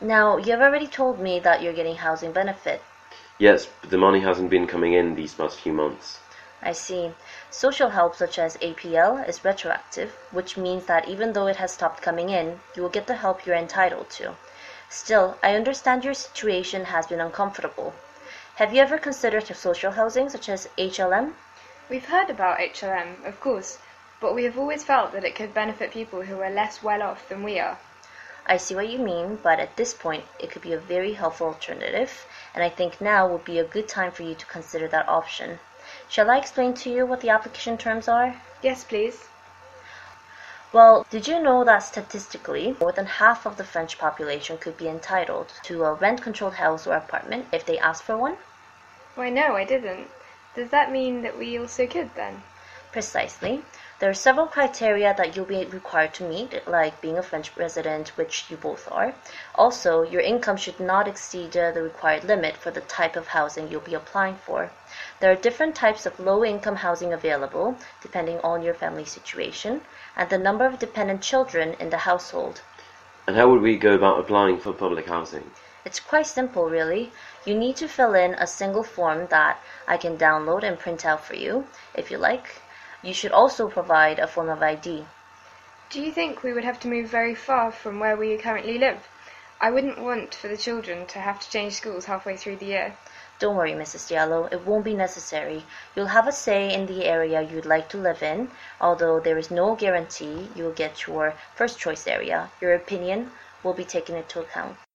Now, you've already told me that you're getting housing benefit. Yes, but the money hasn't been coming in these past few months. I see. Social help such as APL is retroactive, which means that even though it has stopped coming in, you will get the help you're entitled to. Still, I understand your situation has been uncomfortable. Have you ever considered social housing such as HLM? We've heard about HLM, of course, but we have always felt that it could benefit people who are less well off than we are. I see what you mean, but at this point, it could be a very helpful alternative, and I think now would be a good time for you to consider that option. Shall I explain to you what the application terms are? Yes, please. Well, did you know that statistically, more than half of the French population could be entitled to a rent-controlled house or apartment if they ask for one? Why, no, I didn't. Does that mean that we also could, then? Precisely. There are several criteria that you'll be required to meet, like being a French resident, which you both are. Also, your income should not exceed the required limit for the type of housing you'll be applying for. There are different types of low-income housing available, depending on your family situation, and the number of dependent children in the household. And how would we go about applying for public housing? It's quite simple, really. You need to fill in a single form that I can download and print out for you, if you like. You should also provide a form of ID. Do you think we would have to move very far from where we currently live? I wouldn't want for the children to have to change schools halfway through the year. Don't worry, Mrs. Diallo, it won't be necessary. You'll have a say in the area you'd like to live in, although there is no guarantee you'll get your first choice area. Your opinion will be taken into account.